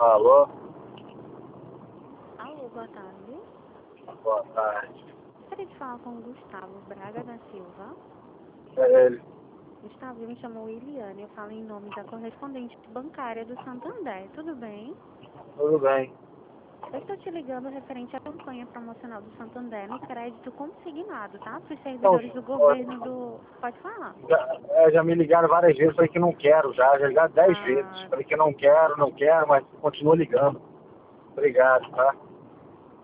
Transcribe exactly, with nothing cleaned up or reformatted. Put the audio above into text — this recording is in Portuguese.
Alô? Alô, boa tarde. Boa tarde. Gostaria de falar com o Gustavo Braga da Silva. É ele. Gustavo, me chamou Eliane, eu falo em nome da correspondente bancária do Santander, tudo bem? Tudo bem. Eu estou te ligando referente à campanha promocional do Santander no crédito consignado, tá? Para os Então, servidores do governo do... Pode falar? já, é, já me ligaram várias vezes, falei que não quero já, já ligaram dez vezes. Ah, Falei que não quero, não quero, mas continua ligando. Obrigado, tá?